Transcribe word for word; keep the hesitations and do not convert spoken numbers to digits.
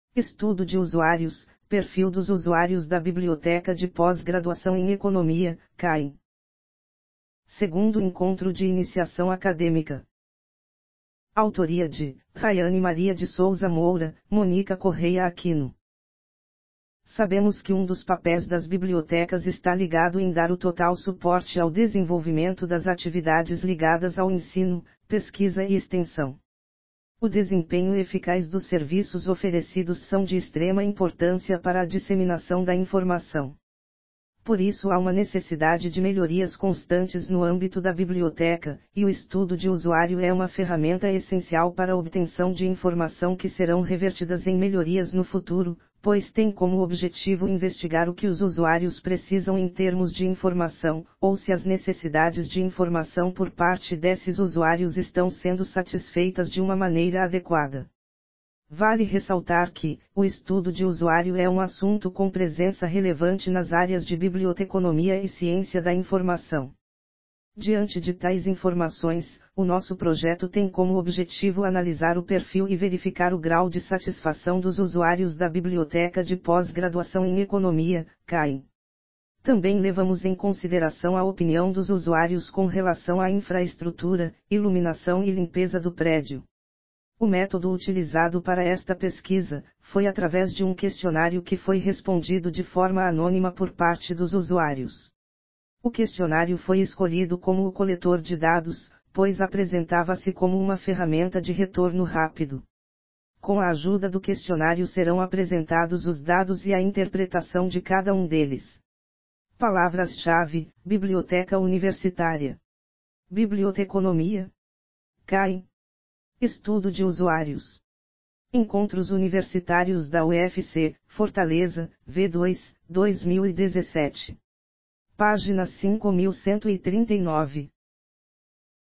Estudo de usuários, perfil dos usuários da Biblioteca de Pós-Graduação em Economia, C A I. Segundo encontro de iniciação acadêmica. Autoria de Rayane Maria de Souza Moura, Mônica Correia Aquino. Sabemos que um dos papéis das bibliotecas está ligado em dar o total suporte ao desenvolvimento das atividades ligadas ao ensino, pesquisa e extensão. O desempenho eficaz dos serviços oferecidos são de extrema importância para a disseminação da informação. Por isso há uma necessidade de melhorias constantes no âmbito da biblioteca, e o estudo de usuário é uma ferramenta essencial para a obtenção de informação que serão revertidas em melhorias no futuro, pois tem como objetivo investigar o que os usuários precisam em termos de informação, ou se as necessidades de informação por parte desses usuários estão sendo satisfeitas de uma maneira adequada. Vale ressaltar que, o estudo de usuário é um assunto com presença relevante nas áreas de biblioteconomia e ciência da informação. Diante de tais informações, o nosso projeto tem como objetivo analisar o perfil e verificar o grau de satisfação dos usuários da Biblioteca de Pós-Graduação em Economia, C A I. Também levamos em consideração a opinião dos usuários com relação à infraestrutura, iluminação e limpeza do prédio. O método utilizado para esta pesquisa foi através de um questionário que foi respondido de forma anônima por parte dos usuários. O questionário foi escolhido como o coletor de dados, pois apresentava-se como uma ferramenta de retorno rápido. Com a ajuda do questionário serão apresentados os dados e a interpretação de cada um deles. Palavras-chave: Biblioteca Universitária, Biblioteconomia, C A I. Estudo de usuários. Encontros Universitários da U F C, Fortaleza, V dois, dois mil e dezessete. Página cinco mil cento e trinta e nove.